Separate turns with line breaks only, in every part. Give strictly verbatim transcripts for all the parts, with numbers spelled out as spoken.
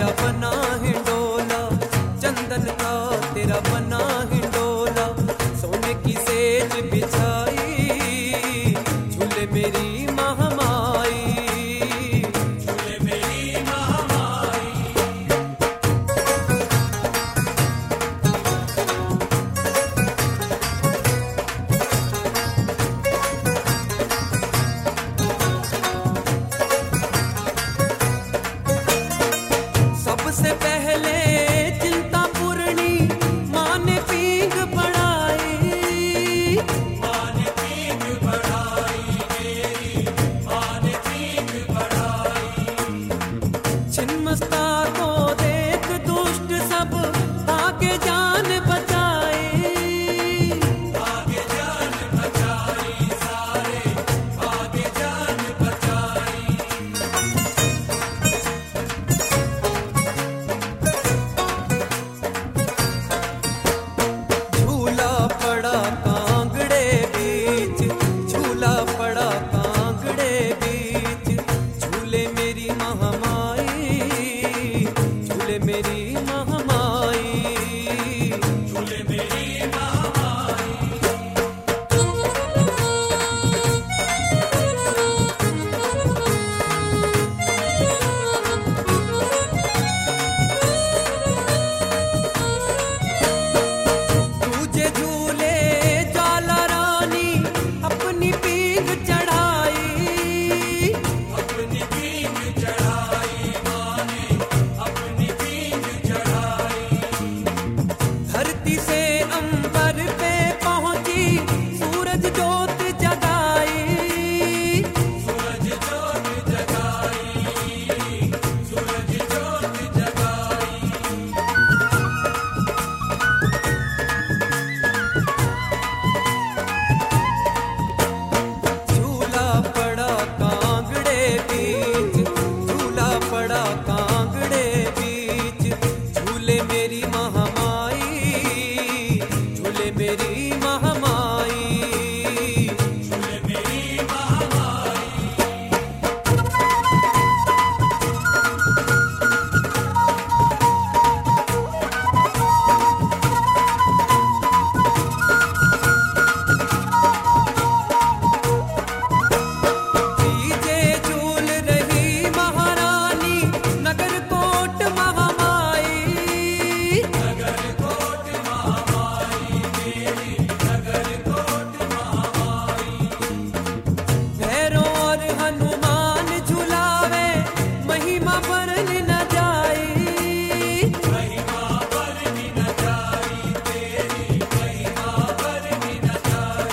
तेरा बना हिंडोला, चंदन का तेरा बना हिंडोला, सोने की सेज बिछाई, झूले मेरी महामाई, झूले मेरी महामाई। सबसे पहले चिंता पूर्णी माँ ने पींग बढ़ाई, माँ ने पींग बढ़ाई, मेरी माँ ने पींग बढ़ाई। छिन्नमस्ता को देख दुष्ट सब आगे जान बचाई, आगे जान बचाई, सारे आगे जान बचाई। झूला पड़ा कांगड़े बीच, झूला पड़ा कांगड़े बीच, झूले मेरी महामाई, झूले मेरी महामाई, झूले मेरी महामाई। तुझे झूले ज्वाला रानी अपनी पींग चढ़ाई, अपनी पींग चढ़ाई, माँ ने अपनी पींग चढ़ाई। धरती से अंबर पे पहुंची सूरज ज्योत जगाई, सूरज ज्योत जगाई, सूरज ज्योत जगाई। झूला पड़ा कांगड़े बीच, झूला पड़ा कांगड़े बीच, झूले मेरी महामाई, झूले मेरी महामाई, झूले मेरी महामाई। डीजे झूल रही महारानी, नगर कोट महामाई, नगर कोट महामाई, मेरी नगर कोट महामाई। भैरों और हनुमान झुलावे, महिमा बरन न जाई, महिमा बरन न जाई, तेरी महिमा बरन न जाई।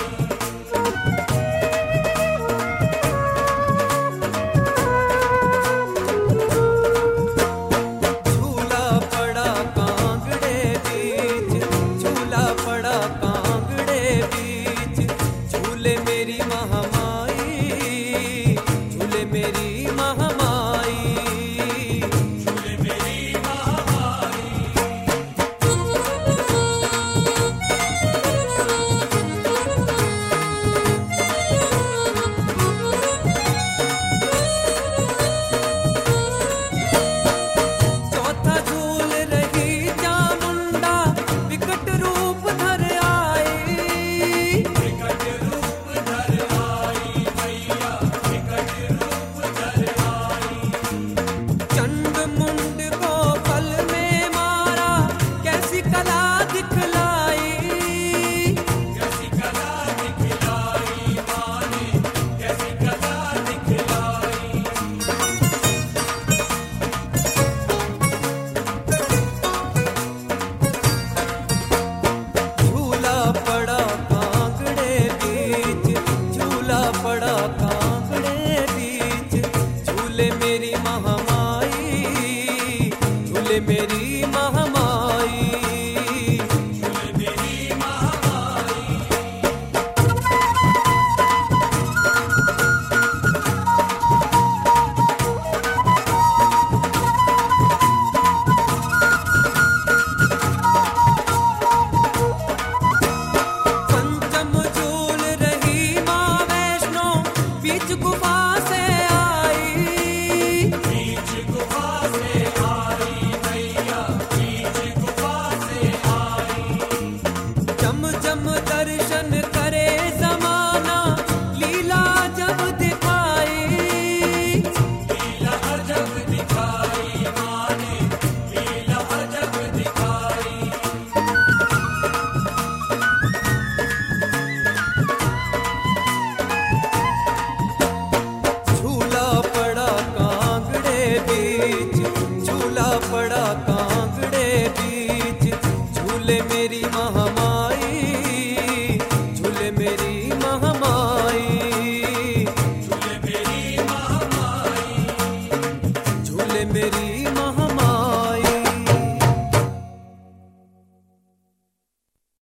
झूला पड़ा कांगड़े बीच, झूला पड़ा कांगड़े बीच, झूले मेरी महामाई, झूले मेरी महामाई, झूले मेरी महामाई। चौथा झूल रही चामुंडा, विकट रूप धर आई, विकट रूप धर आई, मैया विकट रूप धर आई। चंड मुंड को पल में मारा, कैसी कला दिखलाई, कैसी कला दिखलाई, माँ ने कैसी कला दिखलाई। झूला पड़ा कांगड़े बीच, झूला पड़ा कांगड़े बीच, झूले मेरी महामाई, झूले मेरी महामाई, झूले मेरी महामाई। पंचम झूल रही माँ वैष्णो, बीच गुफा से आई, बीच गुफा से आई, पड़ा कांगड़े बीच, झूले मेरी महामाई, झूले मेरी महामाई,
झूले मेरी महामाई,
झूले मेरी महामाई।